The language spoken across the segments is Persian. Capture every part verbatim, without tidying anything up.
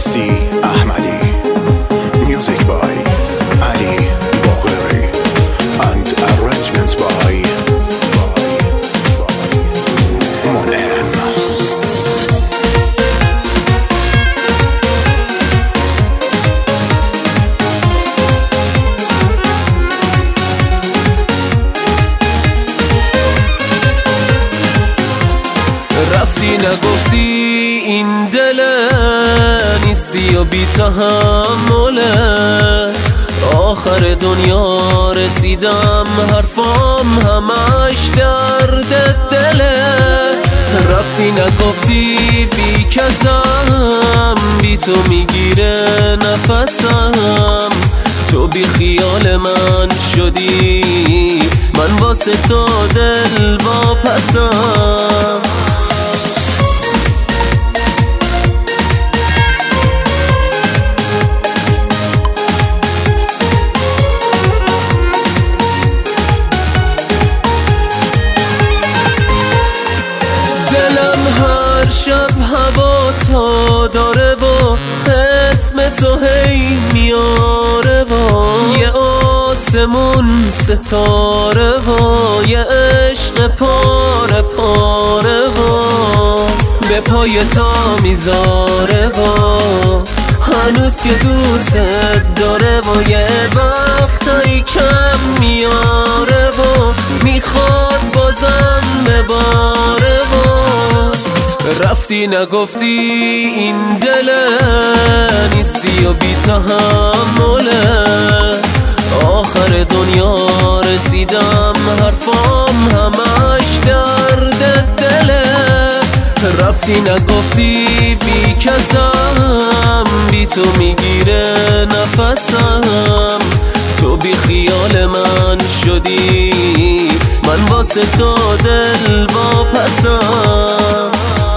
راستی احمدی. Music by Ali Bagheri and arrangements by Monem. رفتی نگفتی این دل نیستی و بی تحمله، آخر دنیا رسیدم حرفام همش درد دله. رفتی نگفتی بی کسم، بی تو میگیره نفسم، تو بی خیال من شدی، من واسه تو دل واپسم. شب هوا تا داره و اسم تو هی میاره و یه آسمون ستاره و یه عشق پاره پاره و به پای تا میذاره و هنوز که دوست داره و یه وقتایی کم میاره و میخواد بازم بباره و رفتی نگفتی این دل نیستی و بی تحمله، آخر دنیا رسیدم حرفام همش درد دله. رفتی نگفتی بی کسم، بی تو میگیره نفسم، تو بی خیال من شدی، من واسه تو دل واپسم.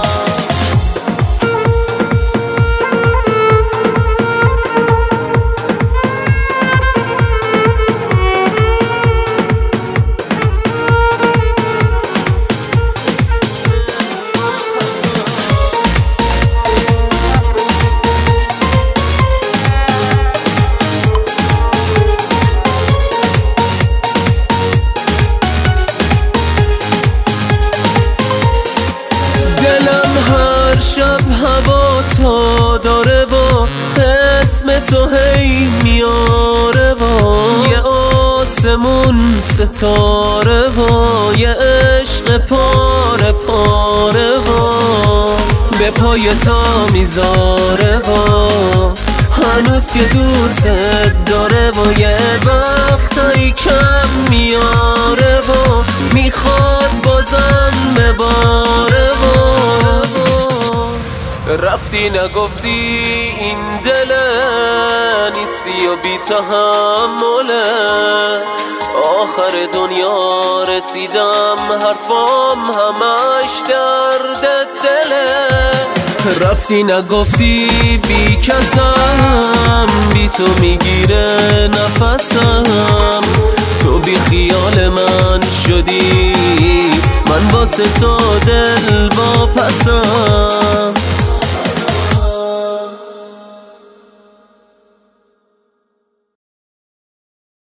شب هوا تا داره و اسم تو هی میاره و یه آسمون ستاره و یه عشق پاره پاره و به پای تا میذاره و هنوز که دوست داره و یه وقتایی کم میاره و میخواد بازم بباره و رفتی نگفتی این دل نیستی و بی تحمله، آخر دنیا رسیدم حرفام همش درد دله. رفتی نگفتی بی کسم، بی تو میگیره نفسم، تو بی خیال من شدی، من واسه تو دل واپسم.